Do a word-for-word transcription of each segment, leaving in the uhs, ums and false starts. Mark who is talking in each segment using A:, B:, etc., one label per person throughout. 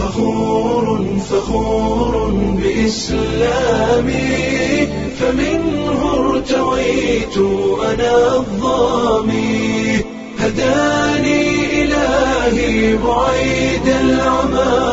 A: فخور فخور بإسلامي فمنه ارتويت أنا الظامي هداني إلهي بعيد العمى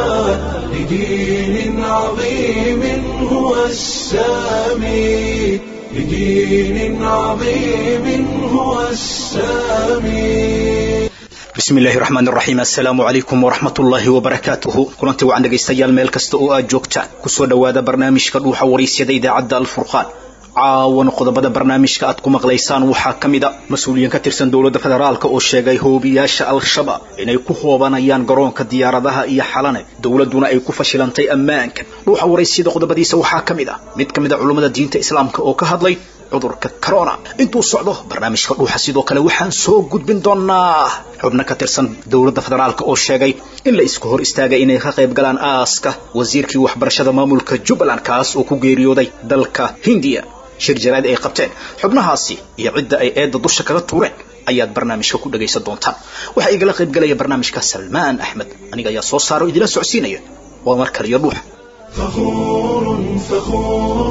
A: لدين عظيم هو السامي لدين عظيم هو السامي.
B: بسم الله الرحمن الرحيم. السلام عليكم ورحمة الله وبركاته. كلنتي وعن dhageystayaal meel kasta oo aad joogtaan ku soo dhawaada barnaamijka dhuuxa wareysyada idaacadda Al-Furqaan. caawan qodobada barnaamijka aad ku maqlaysaan waxa kamida mas'uuliyiin ka tirsan dawladda federaalka oo sheegay hoobiyaasha al-shabaab inay ku hoobanayaan garoonka diyaaradaha iyo xalane dawladuna ay ku fashilantay ammaanka. dhuuxa wareysida qodobadiisa waxa kamida mid kamida culimada diinta islaamka oo ka hadlay cudurka corona. intuu socdo barnaamijka dhuuxa sidoo kale waxaan soo gudbin doonaa xubno ka tirsan dawladda federaalka oo sheegay in la isku hor istaagay inay ka qayb galaan aaska wasiirkii waxbarashada maamulka Jubbaland kaas oo ku geeriyooday dalka Hindiya. shir jaraad ay qabteen xubnahaasi iyo cidda ay eedda dusha kaga tuureen ayaad barnaamijka ku dhageysan doontaan. waxa igala qayb galaya barnaamijka Salmaan Axmed aniga ayaa soo saaro idila socodsiinaya waa mar kale iyo dhuuxa.
A: فخور فخور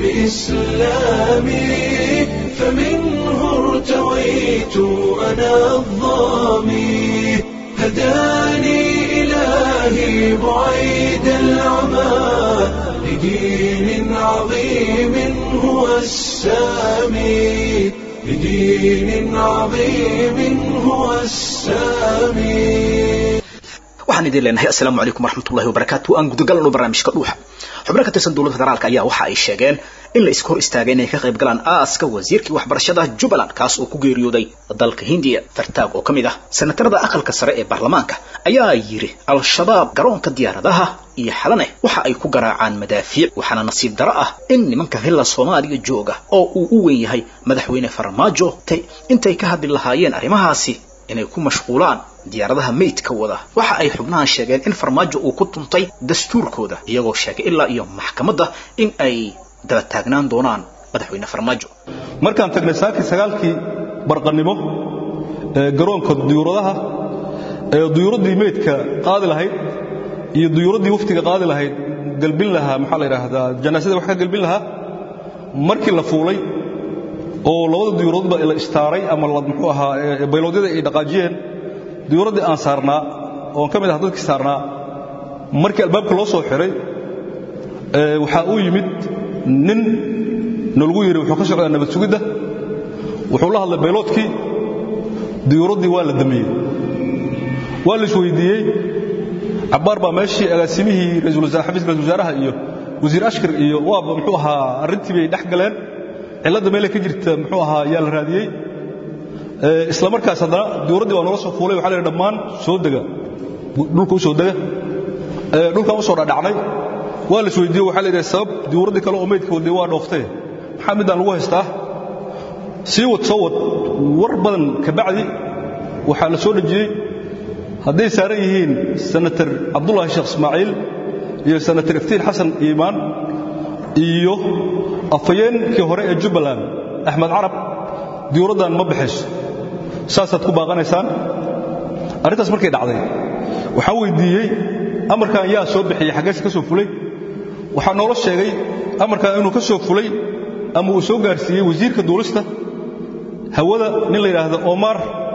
A: بإسلامي فمنه ارتويت أنا الظامي هداني إلهي بعيد العمى لدين عظيم هو السامي لدين عظيم هو السامي.
B: waxaan idin leenahay assalaamu calaykum waraxmatullaahi wabarakaatuh. aan gudagalno barnaamijka dhuuxa. xubnaha ka tirsan dawladda federaalka ayaa waxa ay sheegeen in la isku hor istaagay inay ka qayb galaan aaska wasiirkii waxbarashada Jubbaland kaas oo ku geeriyooday dalka Hindiya. fartaag oo kamid ah senatarada aqalka sare ee baarlamaanka ayaa yiri al-shabaab garoonka diyaaradaha iyo xalane waxa ay ku garaacaan madaafiic waxaana nasiib daro ah in nimanka hilla Soomaaliya jooga oo uu u weyn yahay madaxweyne Farmaajo intay ka hadli lahaayeen arrimahaasi inay ku mashquulaan diyaaradaha meydka wada. waxa ay xubnaha sheegeen in Farmaajo uu ku tuntay dastuurkooda iyagoo sheegay ilaa iyo maxkamadda in ay daba taagnaan doonaan madaxweyne Farmaajo.
C: markaan tagnay saakii sagaalkii barqanimo ee garoonka diyaaradaha ee diyaaradii meydka qaadi lahayd iyo diyaaradii waftiga qaadi lahayd galbin lahaa maxaa la yiraahdaa janaasada wax ka galbin lahaa markii la fuulay oo labada diyaaradoodba ila istaaray ama la muxuu ahaa bayloodada ay dhaqaajiyeen diyaaradii aan saarnaa oo kamid ah dadkii saarnaa markii albaabka loo soo xiray ee waxa uu yimid nin nalagu yiri wuxuu ka socdaa nabad sugidda wuxuu la hadlay bayloodkii diyaaradii waa la damiyay waa la isweydiiyey cabaar baa meeshii agaasimihii ra'iisul wasaare xafiiska ra'iisul wasaaraha iyo wasiir ashkar iyo waa muxuu ahaa arintii bay dhax galeen cilada meel ka jirta muxuu ahaa yaa la raadiyay ee isla markaas hadana diyaaradii waa nala soo fuulay waxa la dhamaan soo daga dhulka u soo daga ee dhulka u soo dhacnay waa la isweydiiyay waxa la yiraahdaa sabab diyaaradii kale oo meydka wadii waa dhooftay maxamed aan lagu haystaa si wad soo wad war badan ka bacdi waxa la soo dhajiyay haday saaran yihiin senator Abdullahi Sheekh Ismaaciil iyo senator Iftiin Xasan Iimaan iyo afayeenkii hore ee Jubbaland Ahmed Arab diyuuradan ma bixis saasad ku baaqanaysaan. arintaas markay dhacday waxa weydiiyay amarkan yaa soo bixiyay xagees ka soo fulay waxa noola sheegay amarkan inuu ka soo fulay ama uu soo gaarsiiyay wasiirka duulista hawada nin la yiraahdo Omar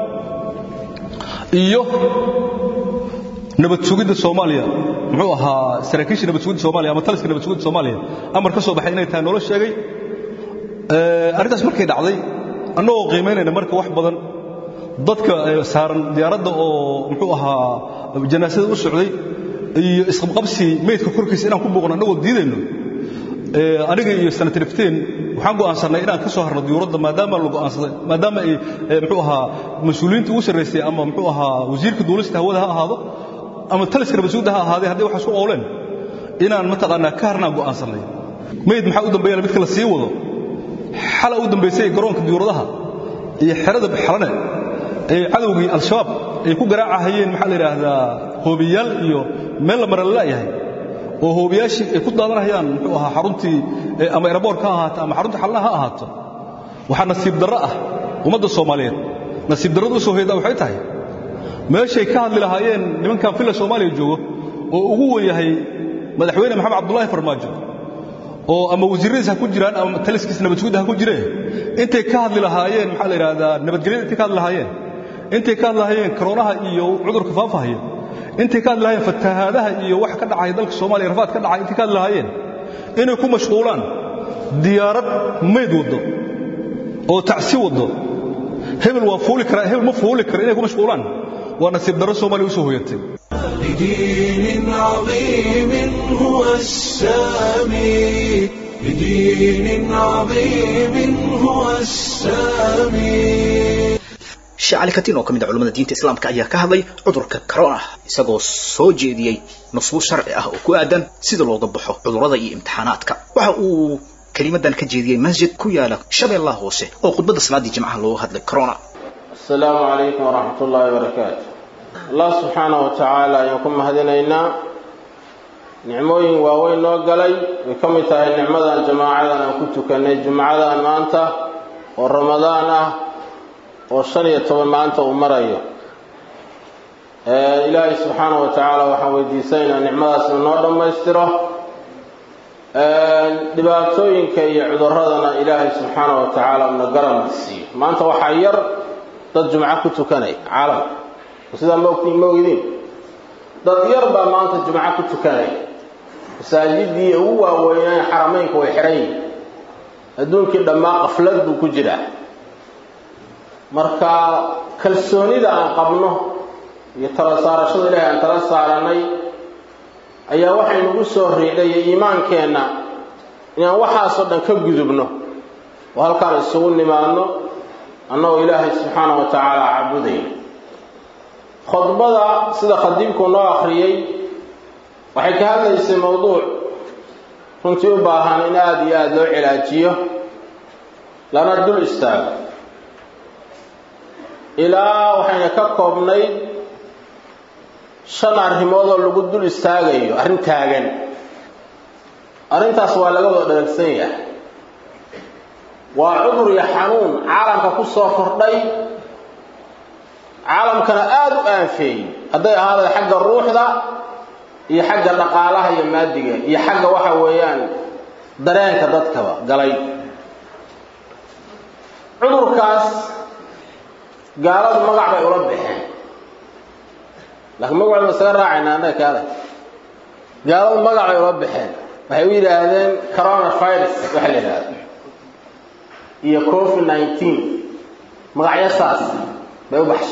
C: iyo nabad sugidda Soomaaliya muxuu ahaa saraakiisha nabad sugidda Soomaaliya ama taliska nabad sugidda Soomaaliya amar ka soo baxay inay tahay nolol sheegay ee arintaas markay dhacday annagoo qiimeynayna marka wax badan dadka saaran diyaaradda oo muxuu ahaa janaasada u socday iyo isqabqabsi meydka korkiisa inaan ku booqno annagoo diidayno ee aniga iyo senator Iftiin waxaan go'aansanay inaan ka soo harno diyaaradda maadaama la go'aansaday maadaama ay muxuu ahaa mas'uuliyiinta ugu sareysay ama muxuu ahaa wasiirka duulista hawada ha ahaado ama taliska nabadsuuda ha ahaadee haddii waxa soo ooleen inaan mataqaanaa ka harnaa go'aansanay meyd maxaa u dambeeyay mid kala sii wado xala u dambeysay garoonka diyaaradaha iyo xerada xalane ee cadawgii al-shabaab ay ku garaacayeen maxaa la yiraahdaa hoobiyaal iyo meel la maran la yahay oo hoobiyaashii ay ku daadanayaan muxuu ahaa xaruntii ama airport ka ahaato ama xarunta xalnaha ha ahaato waxa nasiib darro ah ummadda Soomaaliyeed nasiib darradu soo heedaa waxay tahay meeshay ka hadli lahaayeen nimanka fila Soomaaliya joogo oo ugu weeyahay madaxweyne maxamed cabdullaahi farmaajo oo ama wasiiradiisa ku jiraan ama taliskiisa nabadgelyada ku jireen intay ka hadli lahaayeen maxaa la yiraahdaa nabadgelyada intay ka hadli lahaayeen intay ka hadli lahaayeen koronaha iyo cudurka faafahaya intay ka hadli lahaayeen fatahaadaha iyo wax ka dhacay dalka Soomaaliya rafaad ka dhacay intay ka hadli lahaayeen inay ku mashquulaan diyaarad meed wado oo tacsi wado hebel waa fuuli kara hebel ma fuuli kara inay ku mashquulaan waa nasiib darro Soomaaliya u soo hoyatay
A: بدين عظيم هو السامي بدين عظيم هو السامي
B: شاعل كتير oo kamid culimada diinta islaamka ayaa ka hadlay cudurka corona isagoo soo jeediyay nusuus sharci ah oo ku aadan sida looga baxo cudurrada iyo imtixaanaadka waxa uu kalimadan ka jeediyay masjid ku yaala Shabeellaha Hoose oo khudbada salaadii jimcaha loo hadlay corona
D: السلام عليكم ورحمة الله وبركاته الله سبحانه وتعالى يكون مهدينينا نعموين واوين نوغلي وكم تاهي النعمة الجماعة أنا كنت كان الجماعة ما أنت والرمضان والشرية ما أنت ومرأي إلهي سبحانه وتعالى وحويدي سينا نعمة سنور ما يستره دبابتوين كي عذرنا إلهي سبحانه وتعالى من قرم السي ما أنت وحير ضد جماعة كنت كان عالم وسيدا موقتين موجودين ضد يربى ما أنت الجماعة كنت كان مساجدي هو وين حرمين وحرين أدون كده ما قفلت وكجرة مركا كالسوني ده عن قبله يترى صار شو له أن ترى صارني أي واحد نقصه ريدي إيمان كنا يعني واحد صدق كجذبنا وهالكار السؤال لما أنه إلهي سبحانه وتعالى عبدين خطبة سيدا خديمكم الله أخريي وحكى هذا يسمى موضوع كنت يباهان إن آدي آد لو علاجيه لنا الدول استاذ إلى وحين يكاكوبني شن عرهموضو اللي قد دول استاذيه أرين تاغن أرين تاسوى لقوة دلسية وعذر يحنون عالم كقصة فردي عالم كان آدو آنفي هذا هذا حق الروح ذا هي حق النقالة هي مادية هي حق واحد ويان درين كذاتك قالي عذر كاس قالوا مقع بيربحين لكن مقع المسير راعينا أنا كذا قالوا مقع بيربحين وحيويل هذين كورونا فايروس وحلي هذا هي كوفيد تسعة عشر مقع يساس بيوبحش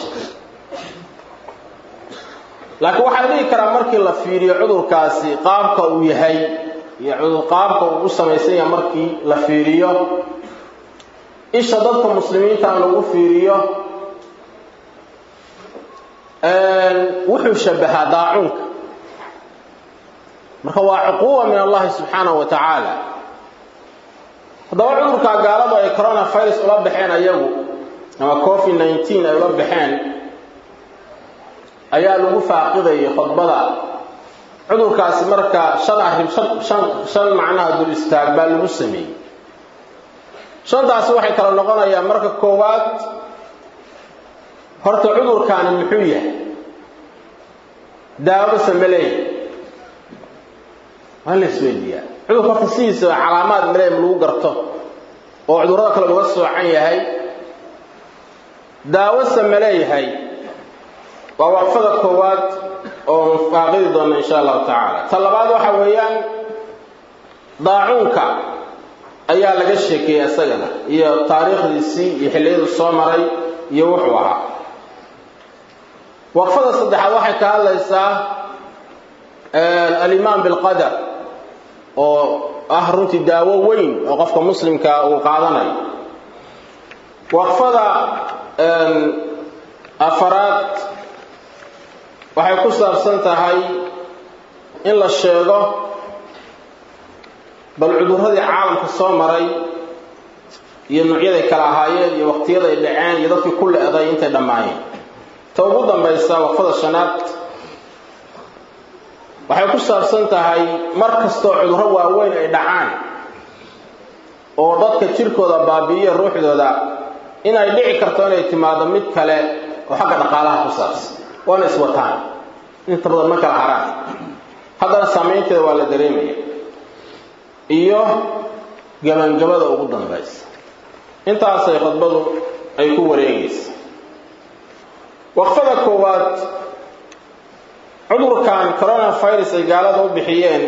D: لكن waxaa dhigi kara markii la fiiriyo cudurkaasi qaabka uu yahay iyo cudur qaabka uu sameeyay markii la fiiriyo isha dadka muslimiinta lagu fiiriyo ee wuxuu shabaha daacunka marka waa cuquba min Allah subhanahu wa ta'ala hadaba cudurka gaalada ay corona virus ula baxeen ayagu ama covid nineteen ay ula baxeen ayaa lagu faaqiday khudbada cudurkaasi marka shan arrin shan shan macnaha dul istaag baa lagu sameeyay shantaas waxay kala noqonayaan marka koowaad horta cudurkan muxuu yahay daawo sameelay wala isweydiya cudurka fasiisa calaamad maleem lagu garto oo cudurada kale laga soocan yahay daawo sameelay ووقفة كوات أو فاقد ضمن إن شاء الله تعالى طلبات وحويان ضاعونك أيها لقشك يا سجنة هي تاريخ السي يحليه الصومري يوحوها وقفة صدح واحد كهذا الساعة الإيمان بالقدر أو أهرنت داوة وين وقفة مسلم كوقعدني وقفة أفراد waxay ku saabsan tahay in la sheego bal cudurradii caalamka soo maray iyo noocyada kala ahaayeen iyo waqtiyada ay dhaceen iyo dadkii ku leeday intay dhamaayeen ta ugu dambaysa waqfada shanaad waxay ku saabsan tahay mar kasto cudurro waaweyn ay dhacaan oo dadka jirkooda baabi'iyo ruuxdooda inay dhici karto inay timaado mid kale oo xagga dhaqaalaha ku saabsan وانا اسوتان انت بدل ما كلا حرام saameynteeda waa la dareemaya iyo gabangabada ugu dambaysa intaasay khudbadu ay ku wareegaysa waqfada koowaad cudurkan coronavirus ay gaalada u bixiyeen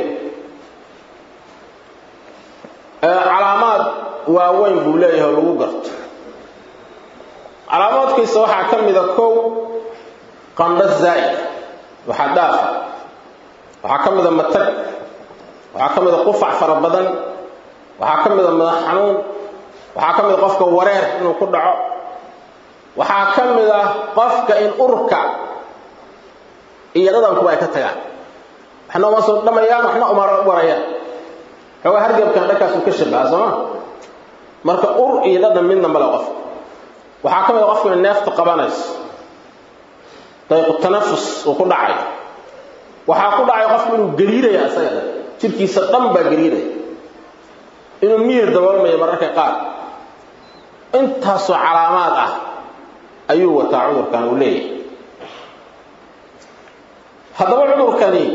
D: calaamaad waaweyn buu leeyahay oo lagu garto calaamaadkiisa waxaa ka mid a kow qandho zaa'id waxa dhaafa waxaa ka mid a matag waxaa ka mid a qufac fara badan waxaa ka mid a madax xanuun waxaa ka mid a qofka wareer inuu ku dhaco waxaa ka mid a qofka in urka iyo dhadhankuba ay ka tagaan waxna uma soo dhamayaan waxna uma warayaan xoogaa hargabkan dhankaas uu ka shabaha sooma marka ur iyo dhadhan midna male qof waxaa ka mid a qofka in neefta qabanayso dayqu tanafus uu ku dhacay waxaa ku dhacay qofku inuu gariiraya isaga dhan jirkiisa dhan baa gariiraya inuu miyir daboolmayo mararka qaar intaasoo calaamaad ah ayuu wataa cudurkan uu leeyahay haddaba cudurkani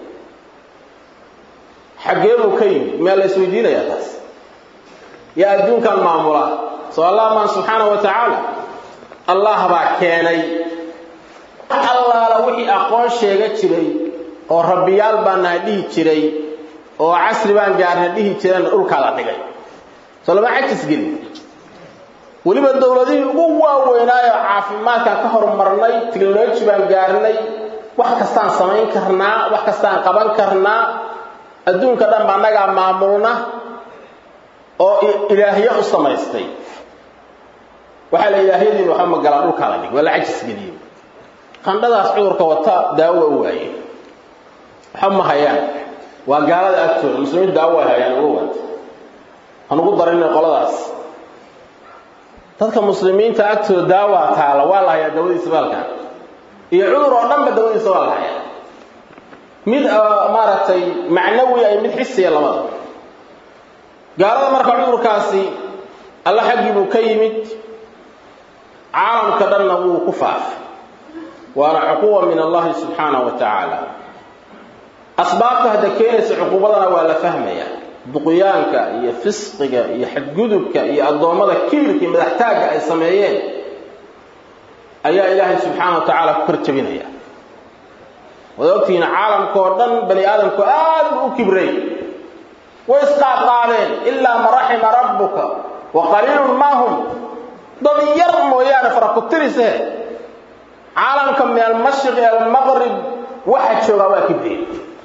D: xaggee buu ka yimid miyaa la isweydiinayaa taas yaa adduunkan maamula soo allah maan subxaanahu wa tacaala allah baa keenay allaala wixii aqoon sheega jiray oo rabbiyaal baan nahay dhihi jiray oo casri baan gaarna dhihi jireen dhulkaa la dhigay soo lama cajis gelin weliba dowladihii ugu waaweynaayo caafimaadkan ka horumarnay tiknoloji baan gaarnay wax kastaan samayn karnaa wax kastaan qaban karnaa adduunka dhan baa annagaa maamulna oo ilaahiye u samaystay waxaa la ilaahiyadiin waxa magala dhulkaa la dhigay waa la cajis geliyey qandhadaas cudurka wata daawo u waaye waxa ma hayaan waa gaalada agtooda muslimiintu daawo ay hayaan ugu wanta aan ugu darinay qoladaas dadka muslimiinta agtooda daawa taala waa la hayaa dawadiisa baalkan iyo cudur oo dhanba dawadiisa waa la hayaa mid maaragtay macnawi ay mid xisiya labada gaalada marka cudurkaasi alla xaggii buu ka yimid caalamka dhanna wuu ku faafay waana cuquba min allahi subxaanahu wa tacaala asbaabta hadda keenaysa cuqubadana waa la fahmaya duqyaanka iyo fisqiga iyo xadgudubka iyo addoommada kibirka iyo madaxtaagga ay sameeyeen ayaa ilaahay subxaanahu wa tacaala ku korjabinaya waad ogtihiin caalamkao dhan bani aadamku aad buu u kibray way isqaadqaadeen ilaa man raxima rabbuka wa qaliilun maahum dad yar mooyaane fara ku tirise caalamka min almashriq ila almaqrib waxa jooga waa kibreen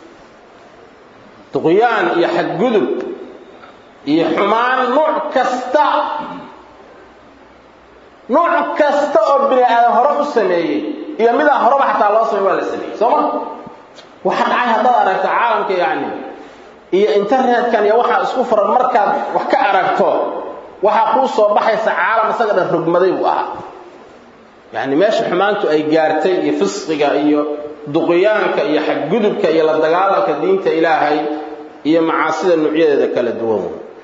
D: duqyaan iyo xadgudub iyo xumaan nooc kasta nooc kasta oo bini aadam hore u sameeyey iyo mid aan horeba xataa loo sameeyey waa la sameeyey sooma waxa dhacay haddaad aragto caalamka yacni iyo internetkan iyo waxaa isku furan markaad wax ka aragto waxaa kuu soo baxaysa caalam isaga dhan rogmaday buu ahaa يعني ماشي حمانته أي جارتي يفسق إياه دقيانك إياه حجدك إياه للدجالك دينك إلهي إياه معاصي النوعية ذاك الدوام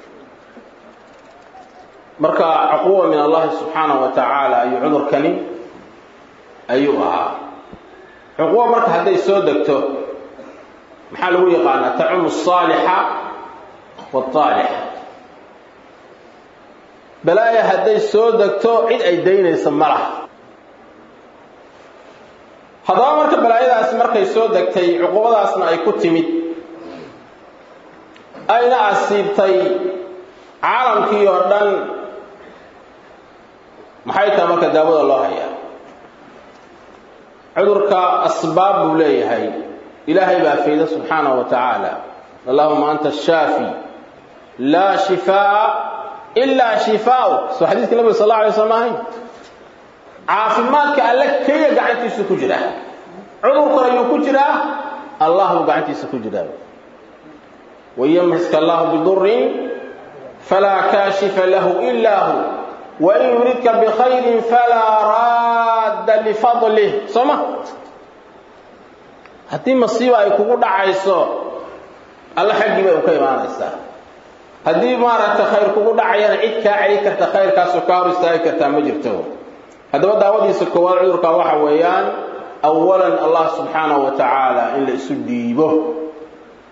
D: مركا عقوبة من الله سبحانه وتعالى أي عذر كني أيها عقوبة مركا هذا يسودكته محل ويقانا تعم الصالحة والطالحة بلايا هذا يسودكته عيد أي دين يسمره haddaba marka balaayadaas markay soo degtay cuqubadaasna ay ku timid ayna asiibtay caalamkii oo dhan maxay tahay marka daawada loo hayaa cudurka asbaab buu leeyahay ilaahay baa fayda subxaanahu wa tacaala allahumma anta ashaafi laa shifaa ilaa shifaa'uk soo xadiiska nabiga sal allahu alay wasallam ahay caafimaadka alle kaliya gacantiisa ku jira cudurkana ayuu ku jiraa allah buu gacantiisa ku jiraa wayamsaka allah bidurrin falaa kaashifa lahu illaa hu wa in yuridka bikhayrin falaa raadda lifadlih soma haddii masiiba ay kugu dhacayso alla xaggii bay u ka imaanaysaa haddii maaragta khayr kugu dhacayana cid kaa celi karta khayrkaasoo kaa hor istaagi kartaa ma jirto haddaba daawadiisa koowaad cudurka waxa weeyaan awalan allah subxaanahu wa tacaala in la isu dhiibo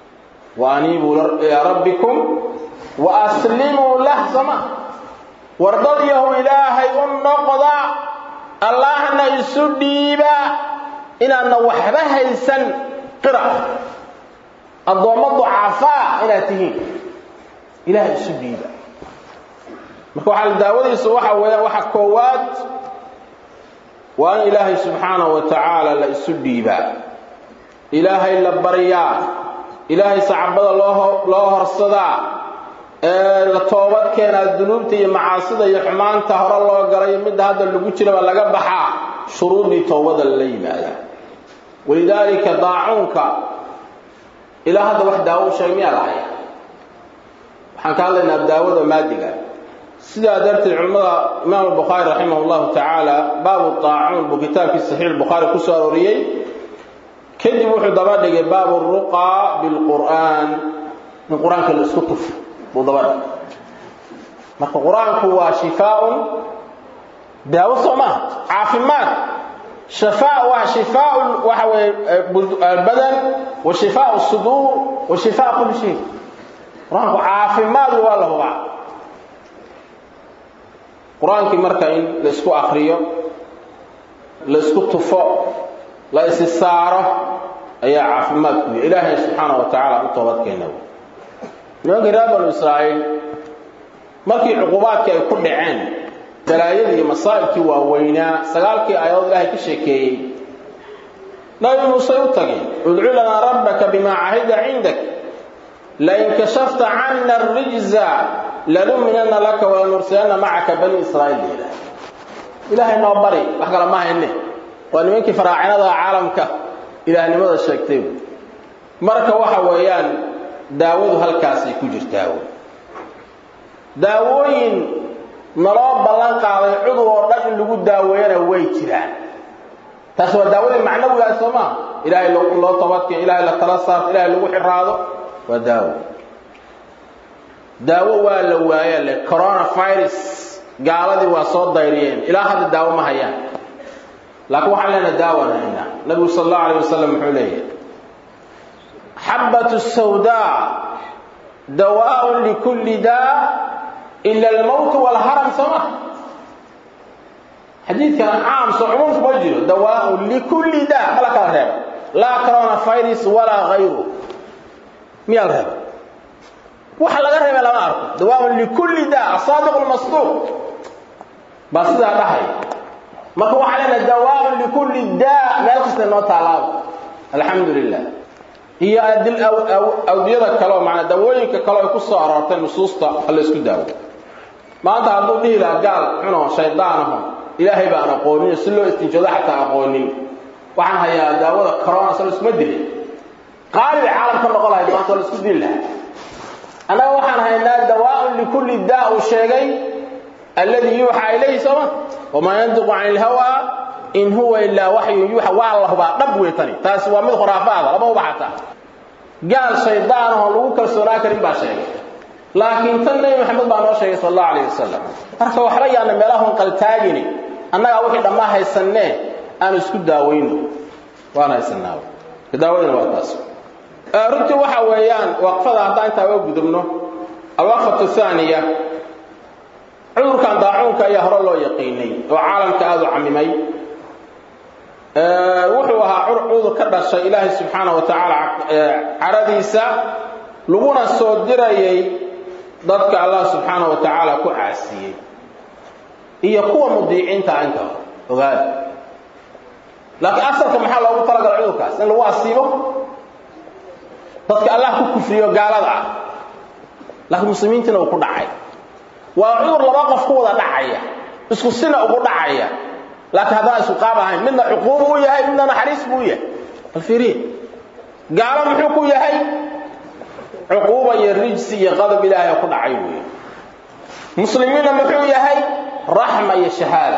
D: وأنيبوا إلى ربكم وأسلموا له سما وارضيه إلهي النقضى الله أن يسديبا إن أن وحبها يسن قرأ الضوء ضعفاء إلى تهين إلهي يسديبا marka waxa daawadiisu waxa weeyaan waxa koowaad waa ilaahay subhanahu wa ta'ala la isu dhiiba ilaahay la bariyaa ilaahay saxaabada loo loo horsada ee la toobad keenaa dunuubta iyo macaasida iyo xumaanta hore loo galay mid hadda lagu jiro laga baxaa shuruudii toobada la yimaada walidaalika daa'unka ilaa hadda wax daawo sheegay lahayd waxaan ka hadlaynaa daawada maadiga sida darteed culimada Imam Bukhari rahimahullahu ta'ala baabu taa'un bu kitabki sahih Bukhari ku soo arooriyay kadib wuxuu daba dhigay baabu ruqa bil Qur'an in Qur'aanka la isku tuf buu daba marka Qur'aanku waa shifaa'un daawo soma caafimaad shifaa wa shifaa wa badan wa shifaa as-sudur wa shifaa kulli shay Qur'aanku caafimaad waa la huba quraanki marka in la isku akhriyo la isku tufo la isisaaro ayaa caafimaad ku ilaahay subhanahu wa ta'ala u toobad keenay naga raabul israa'il markii uqubaadka ay ku dhaceen dalaayadii iyo masaa'ibkii waa weynaa sagaalkii ayood ilaahay ka sheekeeyay nabi muuse u tagay ud'u lana rabbaka bima ahida 'indak la in kashafta 'anna ar-rijza لنؤمنن لك ونرسلن معك بني إسرائيل إلهي نوبري وحكرا ما هيني وأنمينك فراعنة عالمك إلهي نمضى الشيكتين مركة وحا ويان داود هالكاسي كجر داود داوين نراب بلانك على عضو ورد اللي قد داوين ويتران تسوى داود المعنوي أسوما إلهي الله طبطك إلهي الله تلصف إلهي الله حراضه وداود daawo waa la waayay le coronavirus gaaladii waa soo dayriyeen ilaa hadda daawo ma hayaan laakiin waxa leena daawanayna nabi sallallahu alayhi wasallam wuxuu leeyahay habatu sawda dawaa li kulli daa illa al-maut wal haram sama hadith kan aam su'um wajiro dawaa li kulli daa malaka reeb la coronavirus wala ghayru miyal reeb waxa laga reebay lama arko dawaa li kulli daa sadiq al masduq bas ida dhahay marka waxa leena dawaa li kulli daa meel kasta noo taalaabo alxamdulillah hiya adil aw awdiyada kale macna dawooyinka kale ku soo aroortay nusuusta la isku daawo maanta haduu dhihi la gaal xuno shaydaanahu ilaahay baan aqoonin si loo istinjada xataa aqoonin waxaan hayaa daawada corona soo isma dilay qaali caalamka noqolahay maanta la isku dilay أنا وحنا هنا دواء لكل داء شيء الذي يوحى إليه سما وما ينطق عن الهوى إن هو إلا وحي يوحى والله بقى نبويتني تاسوا من خرافات لا مو بحثا قال شيطان هو كالسورة كريم باشين لكن تنبي محمد بن رشيد صلى الله عليه وسلم أركوا حريا أن ملاهم قال تاجني أنا أوحي لما هيسناه أنا اسكت داوينه وأنا هيسناه داوينه واتاسو runtii waxa weeyaan waqfada hadda inta ay gudubno awaqfatu thaniya cudurkan daacunka ayaa hore loo yaqiinay oo caalamka aad u camimay ee wuxuu ahaa cudur ka dhashay ilaahay subhanahu wa ta'ala aradiisa laguna soo dirayay dadka Allah subhanahu wa ta'ala ku caasiyay iyo kuwa mudiicinta anka ogaad laakiin asalka maxaa loogu talagalay cudurkaas in lagu asiibo dadka Allah ku kufriyo gaalada laakiin muslimiintina uu ku dhacay waa cudur laba qof ku wada dhacaya isku sina ugu dhacaya laakiin hadaa isu qaabahay midna xuquuq uu yahay midna naxariis buu yahay alfiiri gaalo muxuu ku yahay xuquuq iyo rijsi iyo qadab ilaahay ku dhacay weey muslimiina muxuu yahay rahma iyo shahaada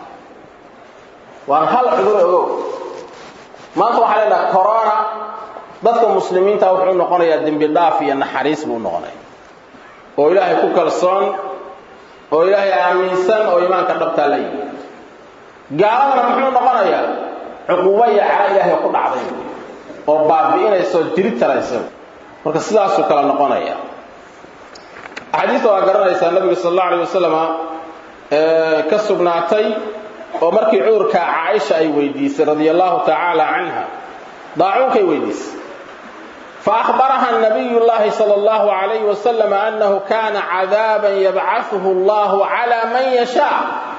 D: waa hal cudur oo maanta waxa la corona dadka muslimiinta wuxuu noqonayaa dambi dhaaf iyo naxariis buu noqonayaa oo ilaahay ku kalsoon oo ilaahay aaminsan oo iimaanka dhabta leeyahay gaalada muxuu noqonayaa xuquuq iyo cara ilaahay ku dhacday oo baabi'inayso jiri tarayso marka sidaas oo kala noqonaya xadiis oo garanaysa nabiga sallallahu alayhi wasallam ee ka sugnaatay oo markii cudurka Aisha ay weydiisay radiyallahu ta'ala anha daa'unkay weydiisay فأخبرها النبي الله صلى الله عليه وسلم أنه كان عذابا يبعثه الله على من يشاء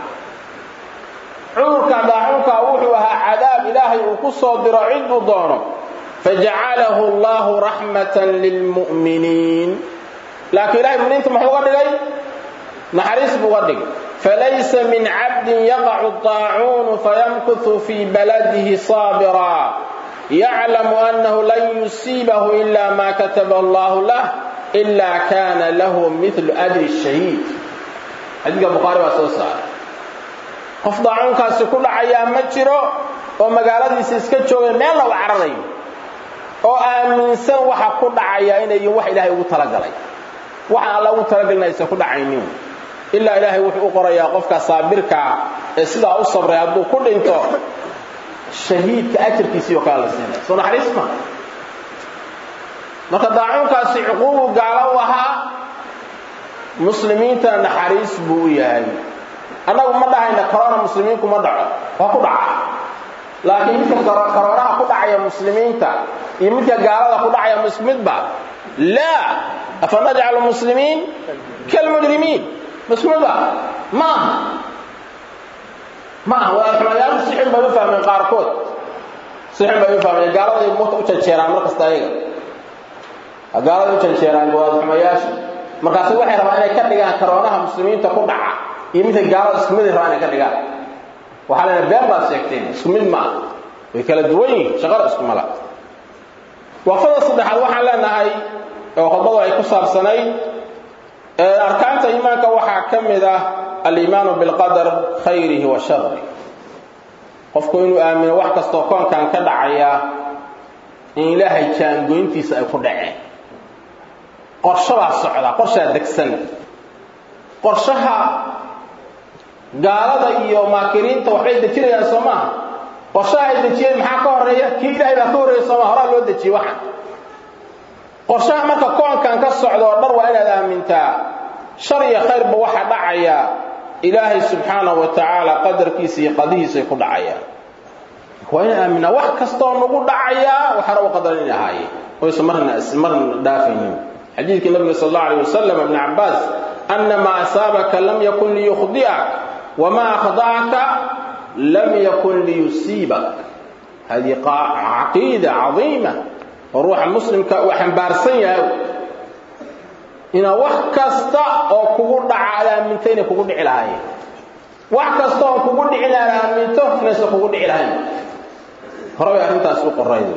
D: عورك داعوك أوحوها عذاب إلهي وكسر عد دونه فجعله الله رحمة للمؤمنين لكن إلهي من أنتم حقوق لي نحرس بغدك فليس من عبد يقع الطاعون فيمكث في بلده صابرا يعلم أنه لن يصيبه إلا ما كتب الله له إلا كان له مثل أجر الشهيد حديث البخاري وسوسة قفضعون كاسي كل عيام مجرو ومقالات يسيسكت شوية ما الله عرضي وآمن سن وحا كل عيام إنه وحا إلهي وطلق لي وحا الله وطلق لنا يسي كل عينيون إلا إلهي وحا أقرأ يا قفك صابرك سيدا الصبر يبدو كل انتو شهيد كأجر كيسي وقال السنة صنع حريصنا marka daacunkaasi xuquuq gaalo waha muslimiinta naxariis buu yahay anagu ma dhahayna corona muslimiinku ma dhaco waa ku dhaca laakiin midka corona ku dhacaya muslimiinta iyo midka gaalada ku dhacaya muslimidba la afanaj'al muslimin kal mujrimin muslimba ma ma waa xamayaal sixin baa fahmeen qaarkood sixin baa fahmeen gaalada ay moota u jeeraan markasta ayaga gaalada u jeeraan waa xamayaasha markaas waxay rabaan inay ka dhigaan corona muslimiinta ku dhaca iyo midka gaalada isku mid rabaan inay ka dhigaan waxa la been baa sheegteen isku mid ma way kala duwan yihiin shaqada isku mala waqtada saddexaad waxaan leenahay oo khudbada ay ku saabsanay arkaanta iimaanka waxa kamid ah al-iimaan bil qadar khayrihi wa sharrihi qofku inuu aamino wax kasto koonkan ka dhacaya in ilaahay jaan goyntiisa ay ku dhaceen qorshaha socda qorshaha degsan qorshaha gaalada iyo maakiriinta waxay dejinayaan Soomaa qorshaha ay dejiyeen maxaa ka horeeya kii ilaahay baa ka horeeya Soomaa hore loo dejiyay waxa qorshaha marka koonkan ka socdo dhar waa inaad aamintaa shar iyo khayr ba waxa dhacaya ilaahay subhanahu wa ta'ala qadarkiisa iyo qadihiisa ku dhacaya waa in aamina wax kasto nagu dhacaya waxa raw qadarin ilaahay oo ismarna ismarna daafinin حديث النبي صلى الله عليه وسلم ابن عباس أن ما أصابك لم يكن ليخطئك وما أخطأك لم يكن ليصيبك هذه عقيدة عظيمة وروح المسلم وحنبارسية إن وحكستا أو كقول على منتين كقول على هاي وحكستا أو كقول على منتين ناس كقول على هاي هرب يا أخي تسوق الرأي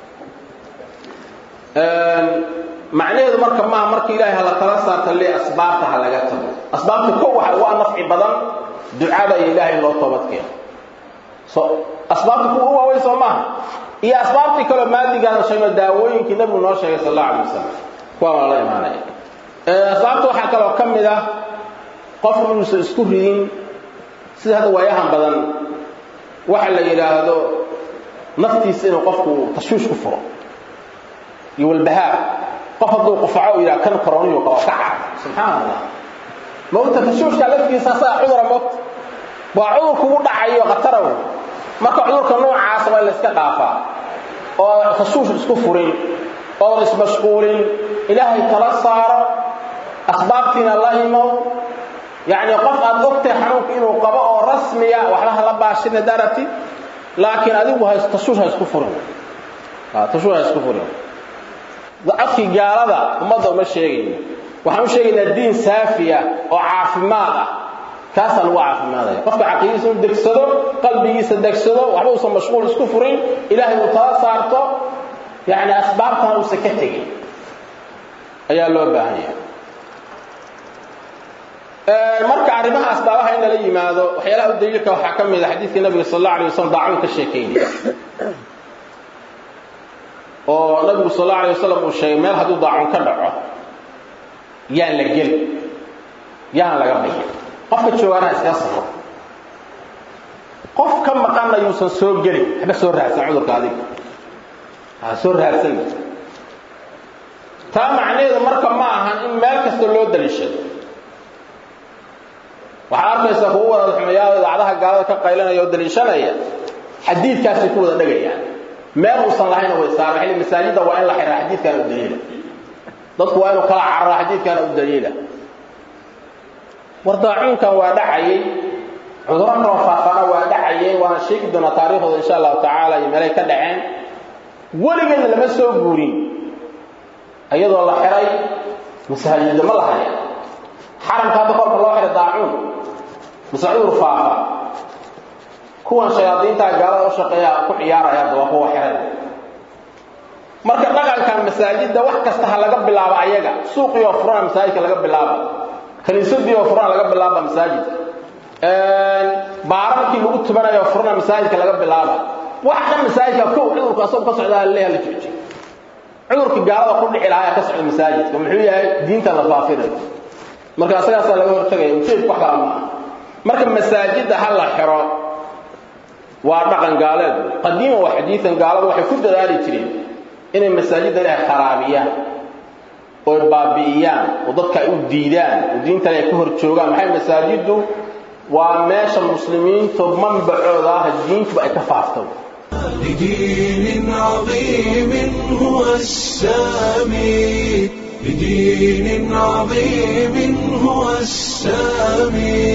D: macnaheedu marka ma markii ilaahay hala kala saarta leey asbaabta halaga tago asbaabta ko waxa waa nafci badan ducada ilaahay loo toobadkeeyo so asbaabta ku waa way Soomaa iyo asbaabta kale maadiga shayna daawooyinkii nabigu noo sheegay sallallahu alayhi wasallam kuwa la iimaanay ee asbaabta waxa kale oo kamid ah qofku inuu isku ridin sida hada waayahan badan waxa la yiraahdo naftiisa inuu qofku tashwiish ku furo iyo walbahaar qofadu qofacaa ila kan koroniyo qawqaca subhanallah mawta tashwiishka lafkiisa saa cudura mawt waa cudur kugu dhacayo qataraw marka cudurka noocaas waa la iska dhaafaa oo tashwiish isku furin oo is mashquulin ilaahay kala saaro asbaabtina allah imo yaani qof aad ogtay xanuunka inuu qabo oo rasmiya waxa la baashin darati laakiin adigu ha tashwiish isku furin ha tashwiish isku furin dadkii gaalada umada uma sheegayno waxaan u sheegaynaa diin saafiya oo caafimaad ah kaasan waa caafimaad qofka aqoontiisa uu degsado qalbigiisa degsado waxba uu mashquul isku furin ilaahay uu tala saarto yaani asbaabtan uu sakatay ayaa loo baahan yahay ee marka arrimaha asbaabaha in la yimaado waxyaalaha u daliilka waxa kamid ah xadiiska nabiga sallallahu alayhi wasallam daacun ka sheekeynaya oo nabiga sallallahu alayhi wasallam uu sheegay meel haduu daacun ka dhaco yaan la gal yaan laga bixin qofka joogaana iska saxo qof ka maqan ayuusan soo galin haba soo raadsan cudurka adiga ha soo raadsan taa macnaheedu marka ma ahan in meel kasta loo daliishado waxaa arkaysaa kuwa wada xumayaada idaacadaha gaalada ka qaylanaya oo daliishanaya xadiidkaasi ku wada dhagayaan meel uusan lahayn way saaran xilli masaajida waa in la xiraa xadiidkan u daliila dadku waa inuu kala carraa xadiidkan u daliila wardaacuunkan waa dhacayay cudurro kaloo faafana waa dhacayay waana sheegi doonaa taariikhdooda insha allahu tacaala iyo meelay ka dhaceen weligeedna lama soo guurin iyadoo la xiray masaajida ma la haya xaramka hadda kolka loo xiray daacuun mise cudur faafa kuwan shayaadiinta gaalada u shaqeeya ku ciyaaraya hadda waa kuwa xiray marka dhaqankan masaajida wax kasta ha laga bilaabo ayaga suuqiyo furan masaajidka laga bilaabo kaniisadiyo furan laga bilaabo masaajidka een baararkii lagu tubanayo furan masaajidka laga bilaabo wax ka masaajidka ku cudurka asoo ka socda leeyahay la joojiyo cudurka gaalada ku dhici lahaa ka socda masaajidka muxuu yahay diinta la faafinayo marka asagaas laga hortagay ujeed wax kala ma marka masaajida hal la xiro waa dhaqan gaaleed qadiima wa xadiisan gaalada waxay ku dadaali jireen inay masaajida ilaahay qaraabiyaan oo baabi'iyaan oo dadka ay u diidaan oo diinta ay ka hor joogaan maxay masaajidu waa meesha muslimiintu manbacooda ah diintu ay ka faafto
A: لدين عظيم هو السامي لدين عظيم هو السامي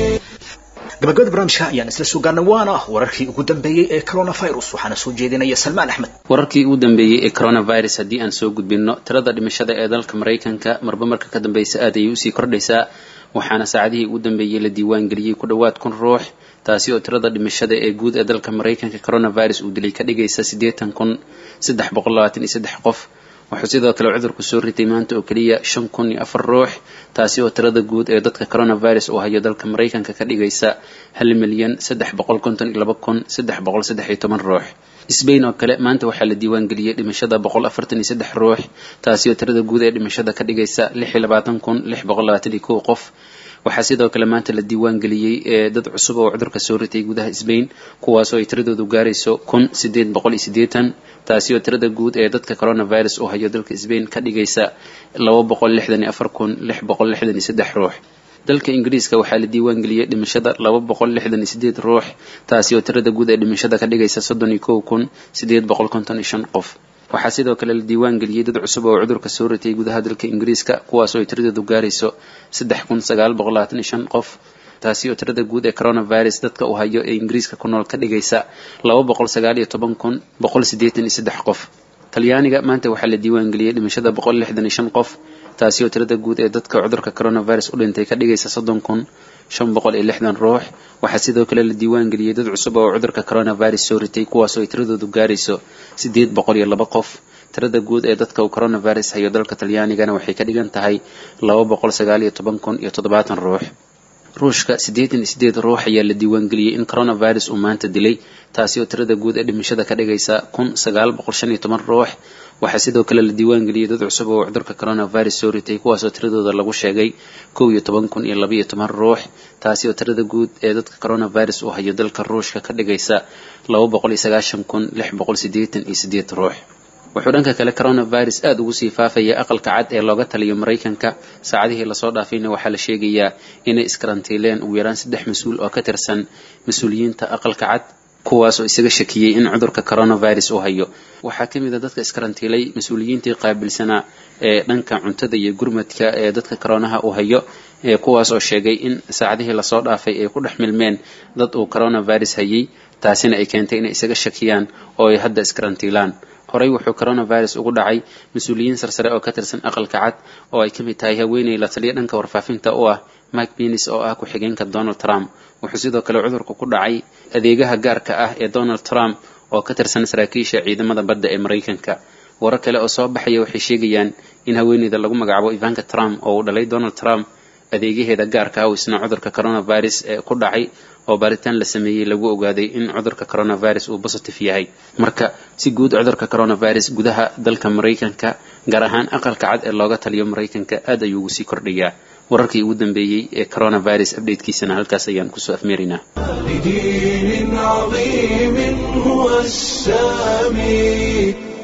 B: gabagabada barnaamijka ayaan isla soo gaarnay waana wararkii ugu dambeeyay ee coronavirus waxaana soo jeedinaya Salmaan Axmed
E: wararkii ugu dambeeyay ee coronavirus hadii aan soo gudbino tirada dhimashada ee dalka Mareykanka marba marka ka dambaysa aad ay u sii kordhaysaa waxaana saacadihii ugu dambeeyay la diiwaan galiyay ku dhawaad kun ruux taasi oo tirada dhimashada ee guud ee dalka Mareykanka coronavirus uu dilay ka dhigaysa siddeetan kun saddex boqol labaatan iyo saddex qof wuxuu sidoo kale cudurku soo ritay maanta oo kaliya shan kun iyo afar ruux taasi oo tirada guud ee dadka coronavirus uu hayo dalka Mareykanka ka dhigaysa hal milyan saddex boqol konton iyo laba kun saddex boqol saddex iyo toban ruux Spain oo kale maanta waxaa la diiwaan galiyay dhimashada boqol afartan iyo saddex ruux taasi oo tirada guud ee dhimashada ka dhigaysa lix iyo labaatan kun lix boqol labaatan iyo kow qof waxaa sidoo kale maanta la diiwaan galiyay ee dad cusub oo cudurka soo ritay gudaha Spain kuwaas oo ay tiradoodu gaarayso kun sideed boqol iyo siddeetan taasi oo tirada guud ee dadka coronavirus oo hayo dalka Spain ka dhigaysa laba boqol lixdan iyo afar kun lix boqol lixdan iyo saddex ruux dalka Ingiriiska waxaa la diiwaan galiyay dhimashada laba boqol lixdan iyo siddeed ruux taasi oo tirada guud ee dhimashada ka dhigaysa soddon iyo kow kun siddeed boqol konton iyo shan qof waxaa sidoo kale la diiwaan galiyay dad cusub oo cudurka soo ritay gudaha dalka Ingiriiska kuwaas oo ay tiradoodu gaarayso saddex kun sagaal boqol labaatan iyo shan qof taasi oo tirada guud ee coronavirus dadka uu hayo ee Ingiriiska ku nool ka dhigaysa laba boqol sagaal iyo toban kun boqol siddeetan iyo saddex qof Talyaaniga maanta waxaa la diiwaan galiyay dhimashada boqol lixdan iyo shan qof taasi oo tirada guud ee dadka cudurka coronavirus u dhintay ka dhigaysa soddon kun shan boqol iyo lixdan ruux waxaa sidoo kale la diiwaan galiyay dad cusub oo cudurka coronavirus soo ritay kuwaas oo ay tiradoodu gaarayso siddeed boqol iyo laba qof tirada guud ee dadka uu coronavirus hayo dalka Talyaanigana waxay ka dhigan tahay laba boqol sagaal iyo toban kun iyo toddobaatan ruux ruushka siddeetan iyo siddeed ruux ayaa la diiwaan galiyay in coronavirus uu maanta dilay taasi oo tirada guud ee dhimashada ka dhigaysa kun sagaal boqol shan iyo toban ruux waxaa sidoo kale la diiwaan galiyay dad cusub oo cudurka coronavirus soo ritay kuwaas oo tiradooda lagu sheegay kow iyo toban kun iyo laba iyo toban ruux taasi oo tirada guud ee dadka coronavirus uu hayo dalka ruushka ka dhigaysa laba boqol iyo sagaashan kun lix boqol siddeetan iyo siddeed ruux wuxuu dhanka kale coronavirus aad ugu sii faafaya aqalka cad ee looga taliyo Mareykanka saacadihii la soo dhaafayna waxaa la sheegayaa inay iskarantiileen ugu yaraan saddex mas'uul oo ka tirsan mas'uuliyiinta aqalka cad kuwaas oo isaga shakiyay in cudurka coronavirus uu hayo waxaa kamid ah dadka iskarantiilay mas'uuliyiintii qaabilsanaa ee dhanka cuntada iyo gurmadka ee dadka coronaha uu hayo ee kuwaas oo sheegay in saacadihii la soo dhaafay ay ku dhex milmeen dad uu coronavirus hayay taasina ay keentay inay isaga shakiyaan oo ay hadda iskarantiilaan horay wuxuu coronavirus ugu dhacay mas'uuliyiin sarsare oo ka tirsan aqalka cad oo ay kamid tahay haweeney la taliya dhanka warfaafinta oo ah Mike Pence oo ah ku xigeenka Donald Trump wuxuu sidoo kale cudurku ku dhacay adeegaha gaarka ah ee Donald Trump oo ka tirsan saraakiisha ciidamada badda ee Mareykanka warar kale oo soo baxaya waxay sheegayaan in haweeneyda lagu magacaabo Ivanka Trump oo uu dhalay Donald Trump adeegaheeda gaarka ah oo isna cudurka coronavirus ee ku dhacay oo baaritaan la sameeyay lagu ogaaday in cudurka coronavirus uu positive yahay marka si guud cudurka coronavirus gudaha dalka Mareykanka gaar ahaan aqalka cad ee looga taliyo Mareykanka aad ayuu ugu sii kordhayaa wararkii ugu dambeeyay ee coronavirus update-kiisana halkaas ayaan ku soo afmeerinaa
A: لدين عظيم هو السامي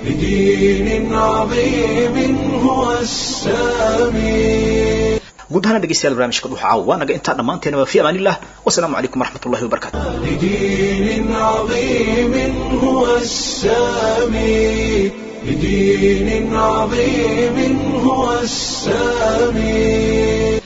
A: لدين عظيم هو السامي.
B: guud ahaan dhegeystayaal barnaamijka dhuuxa caawa waa naga intaa dhammaanteena waa fi amaan illah wasalaamu calaykum waraxmatullahi wabarakaatu.
A: لدين عظيم هو السامي لدين عظيم هو السامي.